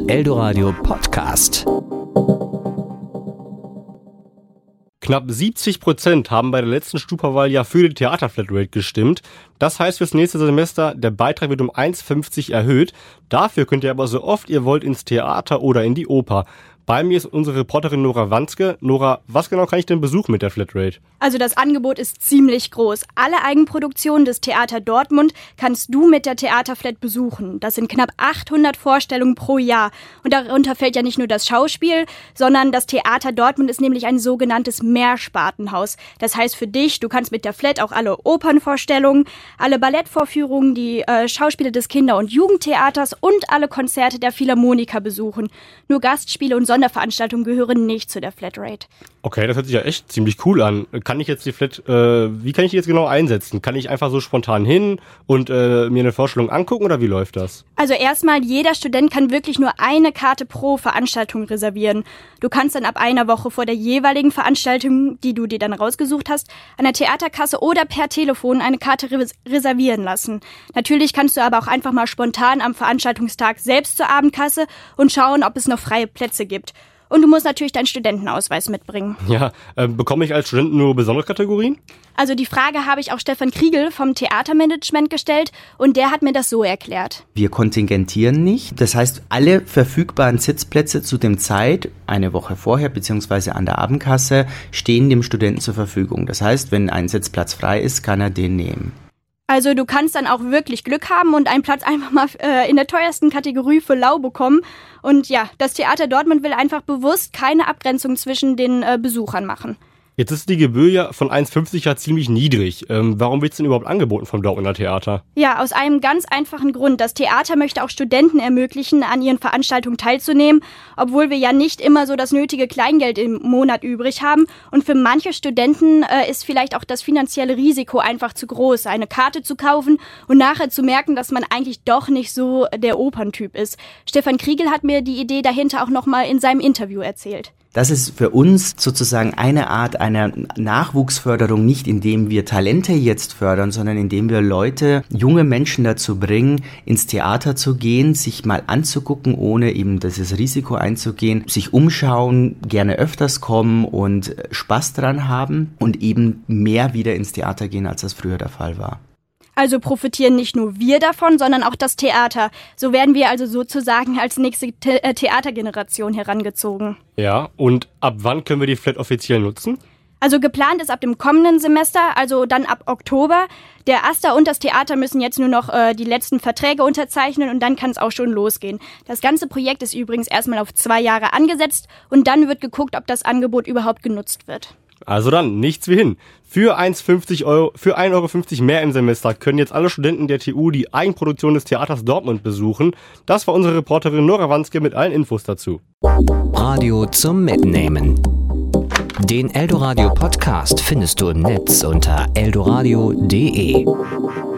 Eldoradio Podcast. Knapp 70% haben bei der letzten Stupa-Wahl ja für die Theaterflatrate gestimmt. Das heißt fürs nächste Semester, der Beitrag wird um 1,50 erhöht. Dafür könnt ihr aber so oft ihr wollt ins Theater oder in die Oper. Bei mir ist unsere Reporterin Nora Wanske. Nora, was genau kann ich denn besuchen mit der Flatrate? Also das Angebot ist ziemlich groß. Alle Eigenproduktionen des Theater Dortmund kannst du mit der Theaterflat besuchen. Das sind knapp 800 Vorstellungen pro Jahr. Und darunter fällt ja nicht nur das Schauspiel, sondern das Theater Dortmund ist nämlich ein sogenanntes Mehrspartenhaus. Das heißt für dich, du kannst mit der Flat auch alle Opernvorstellungen, alle Ballettvorführungen, die Schauspiele des Kinder- und Jugendtheaters und alle Konzerte der Philharmoniker besuchen. Nur Gastspiele und Sonderveranstaltungen gehören nicht zu der Flatrate. Okay, das hört sich ja echt ziemlich cool an. Kann ich jetzt die Flat, wie kann ich die jetzt genau einsetzen? Kann ich einfach so spontan hin und mir eine Vorstellung angucken oder wie läuft das? Also erstmal, jeder Student kann wirklich nur eine Karte pro Veranstaltung reservieren. Du kannst dann ab einer Woche vor der jeweiligen Veranstaltung, die du dir dann rausgesucht hast, an der Theaterkasse oder per Telefon eine Karte reservieren lassen. Natürlich kannst du aber auch einfach mal spontan am Veranstaltungstag selbst zur Abendkasse und schauen, ob es noch freie Plätze gibt. Und du musst natürlich deinen Studentenausweis mitbringen. Ja, bekomme ich als Student nur besondere Kategorien? Also die Frage habe ich auch Stefan Kriegel vom Theatermanagement gestellt und der hat mir das so erklärt. Wir kontingentieren nicht. Das heißt, alle verfügbaren Sitzplätze zu dem Zeit, eine Woche vorher bzw. an der Abendkasse, stehen dem Studenten zur Verfügung. Das heißt, wenn ein Sitzplatz frei ist, kann er den nehmen. Also du kannst dann auch wirklich Glück haben und einen Platz einfach mal in der teuersten Kategorie für lau bekommen. Und ja, das Theater Dortmund will einfach bewusst keine Abgrenzung zwischen den Besuchern machen. Jetzt ist die Gebühr ja von 1,50 ja ziemlich niedrig. Warum wird es denn überhaupt angeboten vom Dortmunder Theater? Ja, aus einem ganz einfachen Grund. Das Theater möchte auch Studenten ermöglichen, an ihren Veranstaltungen teilzunehmen, obwohl wir ja nicht immer so das nötige Kleingeld im Monat übrig haben. Und für manche Studenten ist vielleicht auch das finanzielle Risiko einfach zu groß, eine Karte zu kaufen und nachher zu merken, dass man eigentlich doch nicht so der Operntyp ist. Stefan Kriegel hat mir die Idee dahinter auch nochmal in seinem Interview erzählt. Das ist für uns sozusagen eine Art einer Nachwuchsförderung, nicht indem wir Talente jetzt fördern, sondern indem wir Leute, junge Menschen dazu bringen, ins Theater zu gehen, sich mal anzugucken, ohne eben dieses Risiko einzugehen, sich umschauen, gerne öfters kommen und Spaß dran haben und eben mehr wieder ins Theater gehen, als das früher der Fall war. Also profitieren nicht nur wir davon, sondern auch das Theater. So werden wir also sozusagen als nächste Theatergeneration herangezogen. Ja, und ab wann können wir die Flat offiziell nutzen? Also geplant ist ab dem kommenden Semester, also dann ab Oktober. Der AStA und das Theater müssen jetzt nur noch die letzten Verträge unterzeichnen und dann kann es auch schon losgehen. Das ganze Projekt ist übrigens erstmal auf 2 Jahre angesetzt und dann wird geguckt, ob das Angebot überhaupt genutzt wird. Also dann, nichts wie hin. Für 1,50 Euro, für 1,50 Euro mehr im Semester können jetzt alle Studenten der TU die Eigenproduktion des Theaters Dortmund besuchen. Das war unsere Reporterin Nora Wanske mit allen Infos dazu. Radio zum Mitnehmen. Den Eldoradio Podcast findest du im Netz unter eldoradio.de.